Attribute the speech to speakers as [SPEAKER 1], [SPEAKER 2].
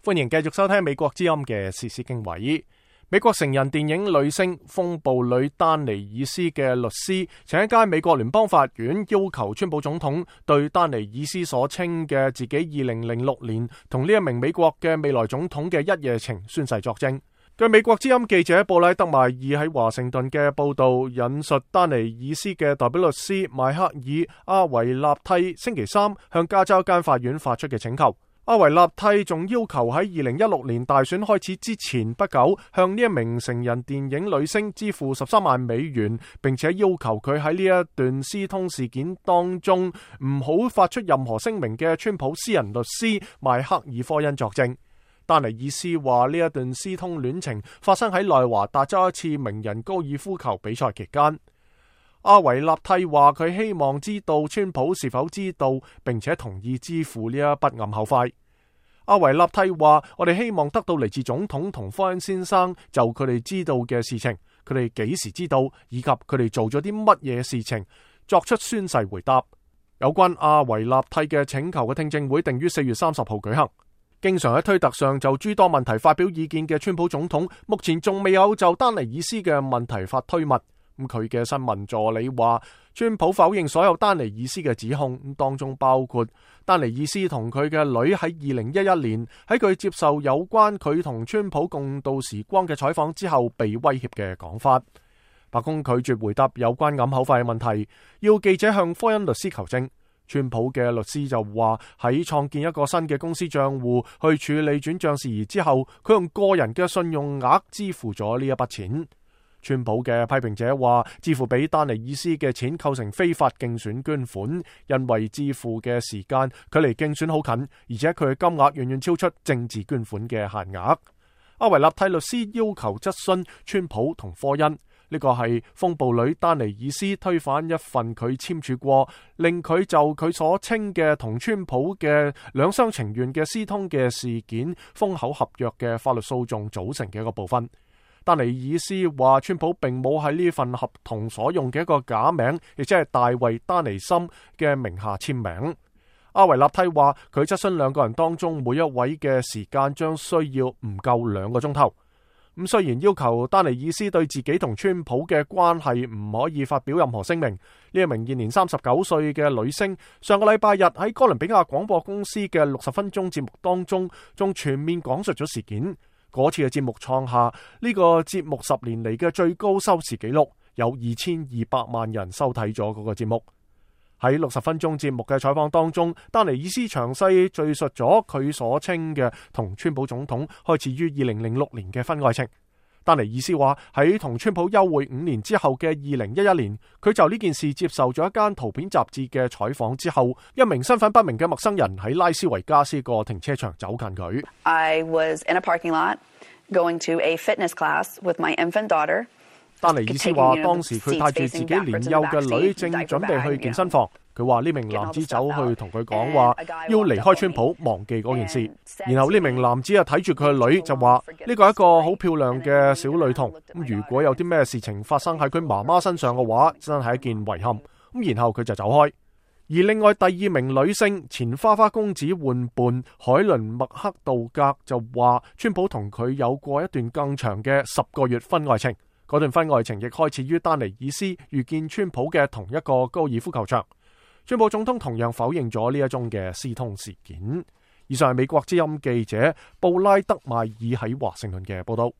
[SPEAKER 1] 歡迎繼續收聽美國之音嘅時事經緯。美國成人電影女星風暴女丹尼爾斯嘅律師，請一間美國聯邦法院要求川普總統對丹尼爾斯所稱嘅自己2006年同呢一名美國嘅未來總統嘅一夜情宣誓作證。據美國之音記者布拉德邁爾喺華盛頓嘅報道，引述丹尼爾斯嘅代表律師邁克爾阿維納蒂星期三向加州一間法院發出嘅請求。阿維納蒂仲要求喺2016年大選開始之前不久，向呢一名成人電影女星支付13萬美元，並且要求佢喺呢一段私通事件當中唔好發出任何聲明嘅川普私人律師邁克爾科恩作證。丹尼爾斯話呢一段私通戀情發生喺內華達州一次名人高爾夫球比賽期間。阿維納蒂話佢希望知道川普是否知道並且同意支付呢一筆暗口費。阿維納蒂話，我哋希望得到嚟自總統同科恩先生就佢哋知道嘅事情，佢哋幾時知道以及佢哋做咗啲乜嘢事情，作出宣誓回答。有關阿維納蒂嘅請求嘅聽證會定於4月30號舉行。經常喺推特上就諸多問題發表意見嘅川普總統，目前仲未有就丹尼爾斯嘅問題發推文。佢嘅新聞助理話，川普否認所有丹尼爾斯嘅指控，當中包括丹尼爾斯同佢嘅女喺2011年喺佢接受有關佢同川普共度時光嘅採訪之後被威脅嘅講法。白宮拒絕回答有關暗口費嘅問題，要記者向科恩律師求證。川普嘅律師就話，喺創建一個新嘅公司賬戶去處理轉賬事宜之後，佢用個人嘅信用額支付咗呢一筆錢。川普嘅批評者話，支付俾丹尼爾斯嘅錢構成非法競選捐款，因為支付嘅時間距離競選好近，而且佢嘅金額遠遠超出政治捐款嘅限額。阿維納蒂律師要求質詢川普同科恩，呢個係風暴女丹尼爾斯推翻一份佢簽署過，令佢就佢所稱嘅同川普嘅兩廂情願嘅私通嘅事件封口合約嘅法律訴訟組成嘅一個部分。丹尼爾斯話，川普並冇喺呢份合同所用嘅一個假名，亦即係大衛丹尼森嘅名下簽名。阿維納蒂話，佢質詢兩個人當中每一位嘅時間將需要唔夠2個鐘頭。咁雖然要求丹尼爾斯對自己同川普嘅關係唔可以發表任何聲明，呢一名現年39歲嘅女星上個禮拜日喺哥倫比亞廣播公司嘅60分鐘節目當中，仲全面講述咗事件。嗰次嘅節目創下呢個節目10年嚟嘅最高收視紀錄，有2200萬人收睇咗嗰個節目。喺60分鐘節目嘅採訪當中，丹尼爾斯詳細敘述咗佢所稱嘅同川普總統開始於2006年嘅婚外情。丹尼爾斯話，喺同川普幽會5年之後嘅2011年，佢就呢件事接受咗一間圖片雜誌嘅採訪之後，一名身份不明嘅陌生人喺拉斯維加斯個停車場走近佢。
[SPEAKER 2] I was in a parking lot going to a fitness class with my infant daughter.
[SPEAKER 1] 丹尼爾斯話，當時佢帶住自己年幼嘅女正準備去健身房，佢話呢名男子走去同佢講話，要離開川普，忘記嗰件事。然後呢名男子睇住佢嘅女就話，呢個係一個好漂亮嘅小女童，咁如果有啲咩事情發生喺佢媽媽身上嘅話，真係一件遺憾。咁然後佢就走開。而另外第2名女星前花花公子玩伴海倫麥克道格就話，川普同佢有過一段更長嘅10個月婚外情。嗰段婚外情亦開始於丹尼爾斯遇見川普嘅同一個高爾夫球場。川普總統同樣否認咗呢一宗嘅私通事件。以上係美國之音記者布拉德邁爾喺華盛頓嘅報道。